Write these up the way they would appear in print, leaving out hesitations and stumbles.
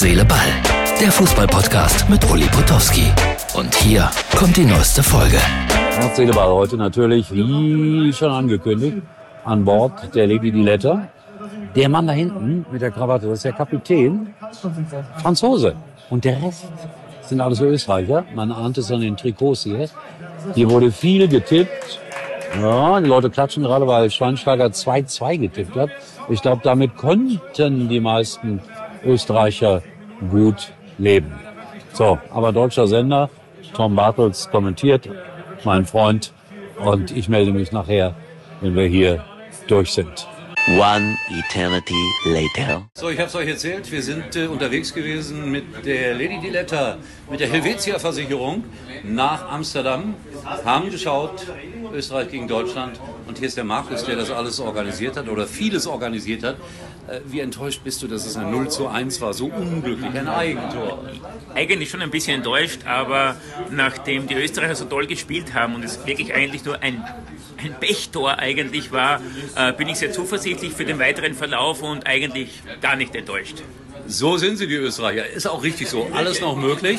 Seele, Ball. Der Fußball-Podcast mit Uli Potowski. Und hier kommt die neueste Folge. Herz, Seele, Ball heute natürlich, wie schon angekündigt, an Bord der Lady Diletta. Der Mann da hinten mit der Krawatte, das ist der Kapitän, Franzose. Und der Rest sind alles Österreicher. Man ahnt es an den Trikots hier. Hier wurde viel getippt. Ja, die Leute klatschen gerade, weil Schweinsteiger 2-2 getippt hat. Ich glaube, damit konnten die meisten Österreicher gut leben. So, aber deutscher Sender, Tom Bartels kommentiert, mein Freund. Und ich melde mich nachher, wenn wir hier durch sind. One eternity later. So, ich habe es euch erzählt, wir sind unterwegs gewesen mit der Lady Diletta, mit der Helvetia Versicherung nach Amsterdam, haben geschaut, Österreich gegen Deutschland, und hier ist der Markus, der das alles organisiert hat oder vieles organisiert hat. Wie enttäuscht bist du, dass es ein 0-1 war, so unglücklich, ein Eigentor? Eigentlich schon ein bisschen enttäuscht, aber nachdem die Österreicher so toll gespielt haben und es wirklich eigentlich nur ein Pechtor eigentlich war, bin ich sehr zuversichtlich für den weiteren Verlauf und eigentlich gar nicht enttäuscht. So sind sie, die Österreicher. Ist auch richtig so. Alles noch möglich.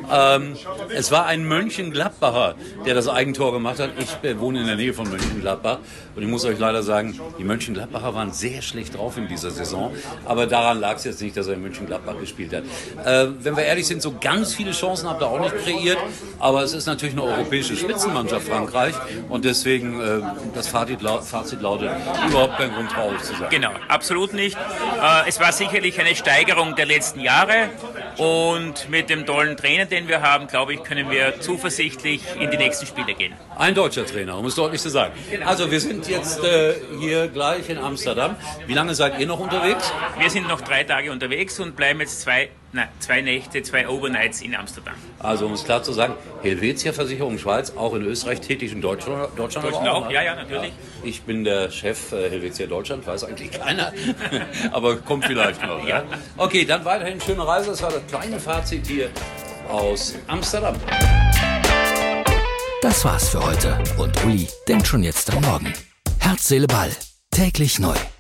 Es war ein Mönchengladbacher, der das Eigentor gemacht hat. Ich wohne in der Nähe von Mönchengladbach. Und ich muss euch leider sagen, die Mönchengladbacher waren sehr schlecht drauf in dieser Saison. Aber daran lag es jetzt nicht, dass er in Mönchengladbach gespielt hat. Wenn wir ehrlich sind, so ganz viele Chancen habt ihr auch nicht kreiert. Aber es ist natürlich eine europäische Spitzenmannschaft, Frankreich. Und deswegen, das Fazit lautet, überhaupt kein Grund, traurig zu sein. Genau, absolut nicht. Es war sicherlich eine Steigerung der letzten Jahre, und mit dem tollen Trainer, den wir haben, glaube ich, können wir zuversichtlich in die nächsten Spiele gehen. Ein deutscher Trainer, um es deutlich zu sagen. Also wir sind jetzt hier gleich in Amsterdam. Wie lange seid ihr noch unterwegs? Wir sind noch 3 Tage unterwegs und bleiben jetzt 2 Nächte, 2 Overnights in Amsterdam. Also um es klar zu sagen, Helvetia Versicherung Schweiz, auch in Österreich tätig, in Deutschland auch? Ja, natürlich. Ich bin der Chef Helvetia Deutschland, weiß eigentlich keiner, aber kommt vielleicht noch. Ja. Okay, dann weiterhin schöne Reise. Das war das kleine Fazit hier aus Amsterdam. Das war's für heute. Und Uli denkt schon jetzt am Morgen. Herz, Seele, Ball. Täglich neu.